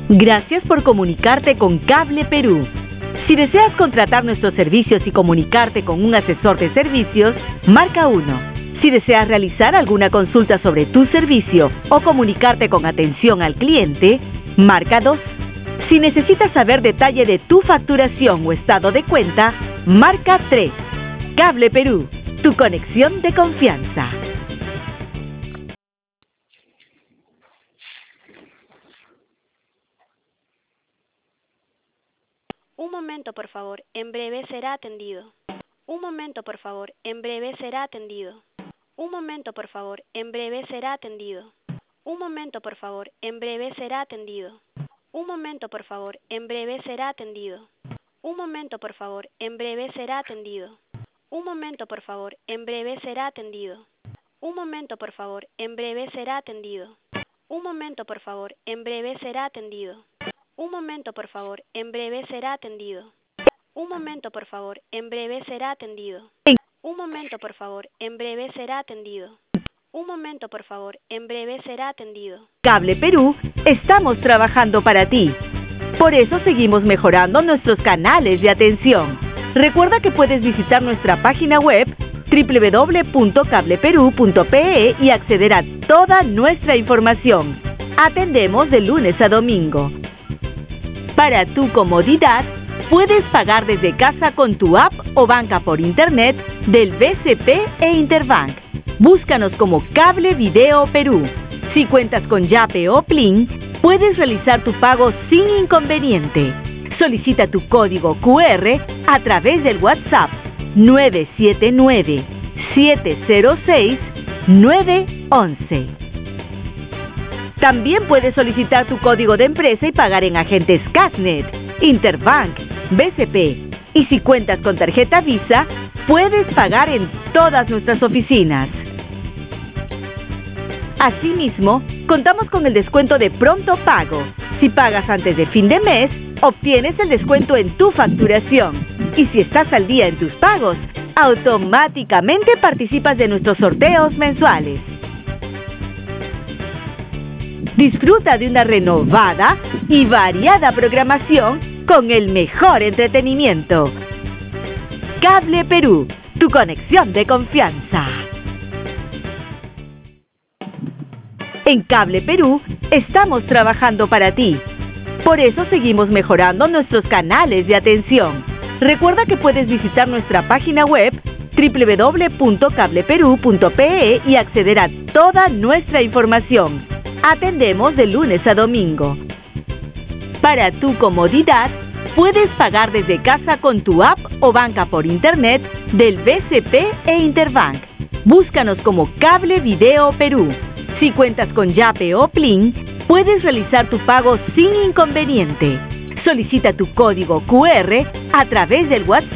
Gracias por comunicarte con Cable Perú. Si deseas contratar nuestros servicios y comunicarte con un asesor de servicios, marca 1. Si deseas realizar alguna consulta sobre tu servicio o comunicarte con atención al cliente, marca 2. Si necesitas saber detalle de tu facturación o estado de cuenta, marca 3. Cable Perú, tu conexión de confianza. Un momento, por favor. En breve será atendido. Un momento, por favor. En breve será atendido. Un momento, por favor. En breve será atendido. Un momento, por favor. En breve será atendido. Un momento, por favor. En breve será atendido. Un momento, por favor. En breve será atendido. Un momento, por favor. En breve será atendido. Un momento, por favor. En breve será atendido. Un momento, por favor. En breve será atendido. Un momento, por favor. En breve será atendido. Un momento, por favor. En breve será atendido. Un momento, por favor. En breve será atendido. Un momento, por favor. En breve será atendido. Cable Perú, estamos trabajando para ti. Por eso seguimos mejorando nuestros canales de atención. Recuerda que puedes visitar nuestra página web www.cableperu.pe y acceder a toda nuestra información. Atendemos de lunes a domingo. Para tu comodidad, puedes pagar desde casa con tu app o banca por internet del BCP e Interbank. Búscanos como Cable Video Perú. Si cuentas con Yape o Plin, puedes realizar tu pago sin inconveniente. Solicita tu código QR a través del WhatsApp 979-706-911. También puedes solicitar tu código de empresa y pagar en agentes Casnet, Interbank, BCP. Y si cuentas con tarjeta Visa, puedes pagar en todas nuestras oficinas. Asimismo, contamos con el descuento de pronto pago. Si pagas antes de fin de mes, obtienes el descuento en tu facturación. Y si estás al día en tus pagos, automáticamente participas de nuestros sorteos mensuales. Disfruta de una renovada y variada programación con el mejor entretenimiento. Cable Perú, tu conexión de confianza. En Cable Perú, estamos trabajando para ti. Por eso seguimos mejorando nuestros canales de atención. Recuerda que puedes visitar nuestra página web www.cableperu.pe y acceder a toda nuestra información. Atendemos de lunes a domingo. Para tu comodidad, puedes pagar desde casa con tu app o banca por internet del BCP e Interbank. Búscanos como Cable Video Perú. Si cuentas con Yape o Plin, puedes realizar tu pago sin inconveniente. Solicita tu código QR a través del WhatsApp